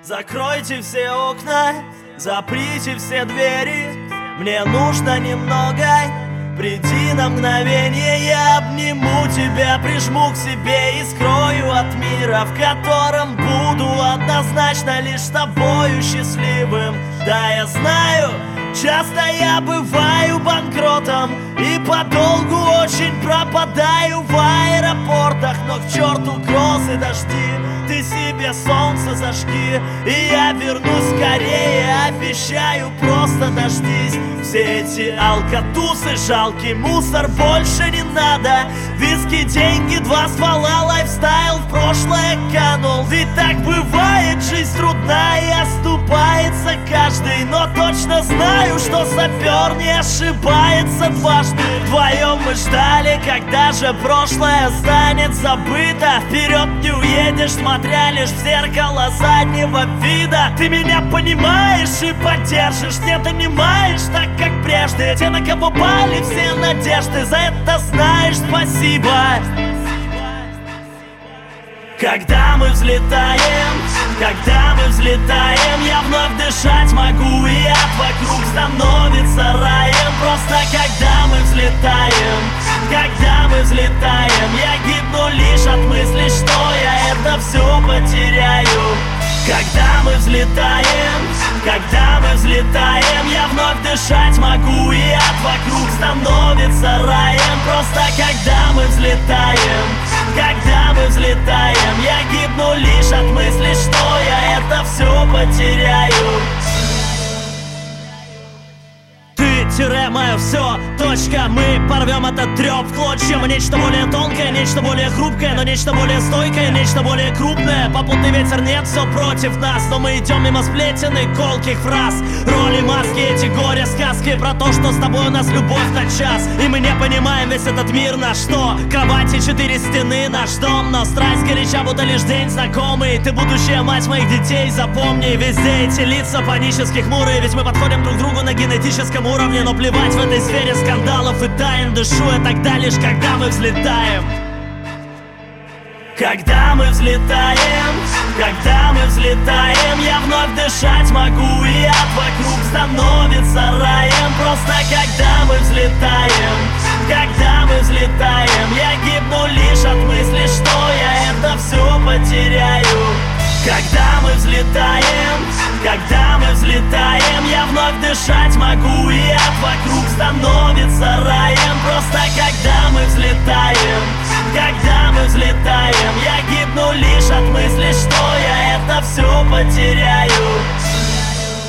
Закройте все окна, заприте все двери. Мне нужно немного, приди на мгновение. Я обниму тебя, прижму к себе и скрою от мира, в котором буду однозначно лишь с тобою счастливым. Да, я знаю, часто я бываю банкротом и подолгу очень пропадаю в аэропортах. Но к черту грозы, дожди, ты себе солнце зажги, и я вернусь скорее, обещаю, просто дождись. Все эти алкатусы, жалкий мусор, больше не надо. Виски, деньги, 2 ствола, лайфстайл в прошлое канул. Ведь так бывает, жизнь трудна и оступается каждый. Но точно знаю, что сапер не ошибается дважды. Вдвоем мы ждали, когда же прошлое станет забыто. Вперед не уедешь, смотря лишь в зеркало заднего вида. Ты меня понимаешь и поддержишь, не донимаешь так, как прежде. Те, на кого пали все надежды, за это знаешь спасибо. Когда мы взлетаем, я вновь дышать могу, и ад вокруг становится раем. Просто когда мы взлетаем, я гибну лишь от мысли, что я это все потеряю. Когда мы взлетаем, я вновь дышать могу, и ад вокруг становится раем. Просто когда мы взлетаем, я гибну лишь от мысли, что я это все потеряю. Мое все, точка, мы порвем этот треп в клочья. Нечто более тонкое, нечто более хрупкое, но нечто более стойкое, нечто более крупное. Попутный ветер, нет, все против нас, но мы идем мимо сплетен и колких фраз. Роли, маски, эти горе, сказки про то, что с тобой у нас любовь на час. И мы не понимаем весь этот мир на что. Кровати, 4 стены, наш дом, но страсть горяча, будто лишь день знакомый. Ты будущая мать моих детей, запомни. Везде эти лица панически хмурые, ведь мы подходим друг к другу на генетическом уровне. Но плевать в этой сфере скандалов и тайн, дышу я тогда лишь, когда мы взлетаем. Когда мы взлетаем, я вновь дышать могу, и ад вокруг становится раем. Просто когда мы взлетаем, я гибну лишь от мысли, что я это все потеряю. Когда мы взлетаем, я вновь дышать могу, и ад вокруг становится раем. Просто когда мы взлетаем, я гибну лишь от мысли, что я это все потеряю.